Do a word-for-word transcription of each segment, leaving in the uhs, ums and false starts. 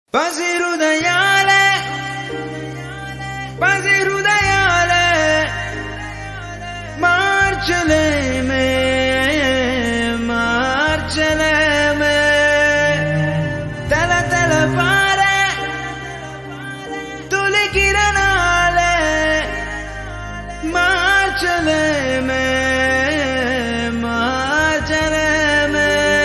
పసిరుదయాలే పసిరుదయాలే మార్చలేమే మార్చలేమే తల తల పారే తొలి కిరణాలే మార్చలేమే మార్చలేమే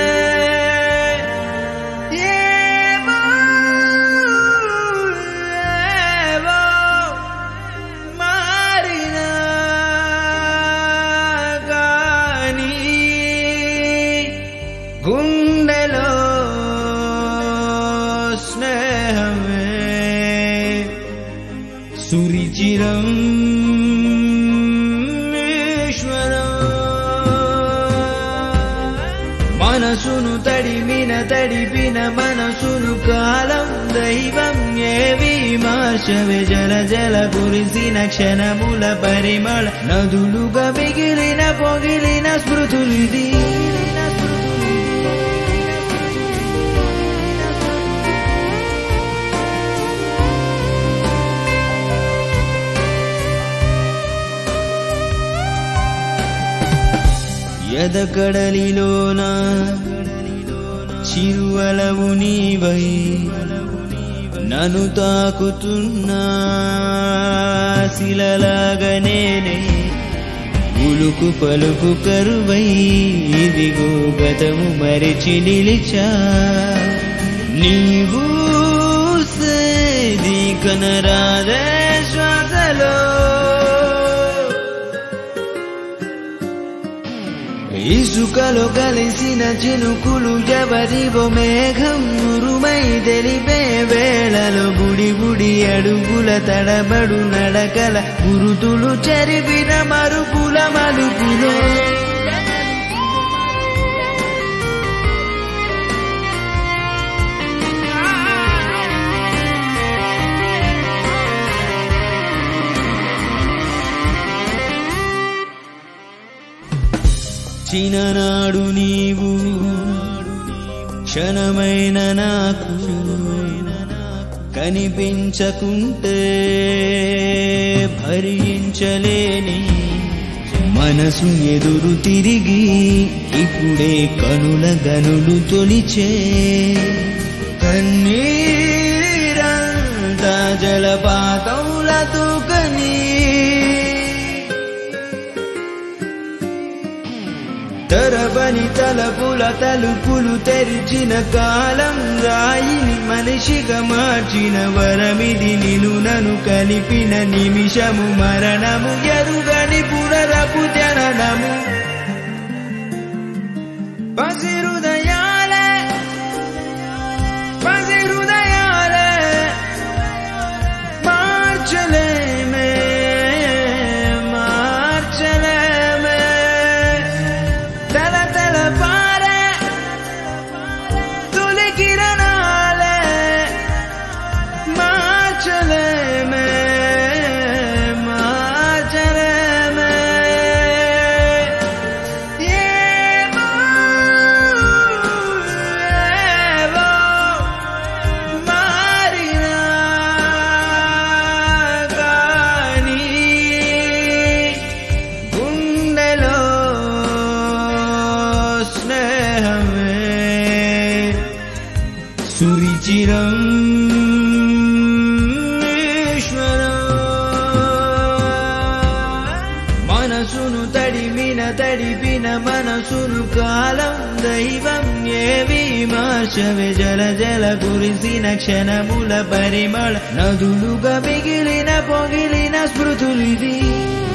గుండెలో స్నేహమే సురిచిరం ఈశ్వరం మనసును తడిమిన తడిపిన మనసును కాలం దైవం ఏవి మార్చవే జల జల కురిసిన క్షణముల పరిమళ నదులుగా మిగిలిన పొగిలిన స్మృతులిది ఎదకడలిలోన చిరువలవు నీవై నన్ను తాకుతున్నా శిలలాగనేనే ఉలుకు పలుకు కరువై ఇదిగో గతము మరిచి నిలిచా నీవు సేది కనరాదే శ్వాసలో ఇసుకలో కలిసిన చినుకులు ఎవరివో మేఘం ఉరుమై తెలిపే వేళలో గుడి గుడి అడుగుల తడబడు నడకల గురుతులు చెరిపిన మరుపుల మలుపులో చిన్ననాడు నీవు క్షణమైన నాకు కనిపించకుంటే భరించలేని మనసు ఎదురు తిరిగి ఇప్పుడే కనుల గనులు తొలిచే కన్నీరంతా జలపాతములతో కనీ తరబని తలపుల తలుపులు తెరిచిన కాలం రాయిని మనిషిగా మార్చిన వరమిది నిను నను కలిపిన నిమిషము మరణము ఎరుగని పునరపు జననము పసిరుదయాలే పసిరుదయాలే మార్చలేమే మార్చలేమే తల తల పారే తొలి కిరణాలే మార్చలేమే మార్చలేమే ఏమో ఏవో మారినా కానీ గుండెలో స్నేహమే సురిచిరం ఈశ్వరం మనసును తడిమిన తడిపిన మనసును కాలం దైవం ఏవి మార్చవే జల జల కురిసిన క్షణముల పరిమళ నదులుగా మిగిలిన పొగిలిన స్మృతులిది